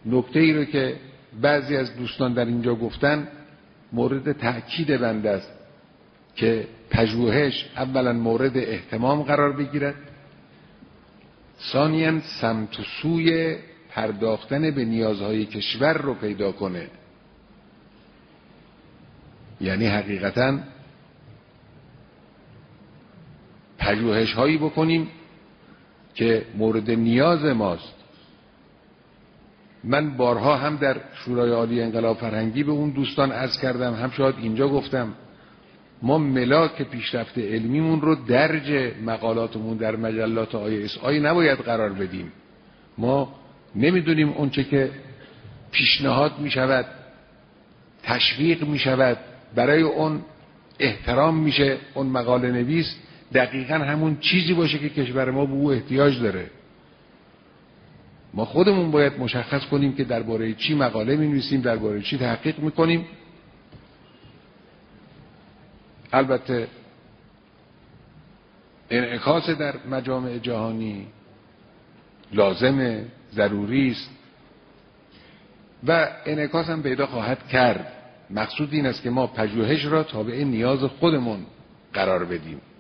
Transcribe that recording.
نکته ای رو که بعضی از دوستان در اینجا گفتن مورد تأکید بنده است که پژوهش اولا مورد اهتمام قرار بگیرد، ثانیاً سمت و سوی پرداختن به نیازهای کشور رو پیدا کنه. یعنی حقیقتاً پژوهش هایی بکنیم که مورد نیاز ماست. من بارها هم در شورای عالی انقلاب فرهنگی به اون دوستان عرض کردم، هم شاید اینجا گفتم، ما ملاک پیشرفت علمیمون رو درج مقالاتمون در مجلات ISI نباید قرار بدیم. ما نمیدونیم اون چه که پیشنهاد میشود، تشویق میشود، برای اون احترام میشه اون مقاله نویس، دقیقاً همون چیزی باشه که کشور ما به او احتیاج داره. ما خودمون باید مشخص کنیم که درباره چی مقاله می‌نویسیم، درباره چی تحقیق می‌کنیم. البته انعکاس در مجامع جهانی لازمه، ضروری است و انعکاس هم پیدا خواهد کرد. مقصود این است که ما پژوهش را تابع نیاز خودمون قرار بدیم.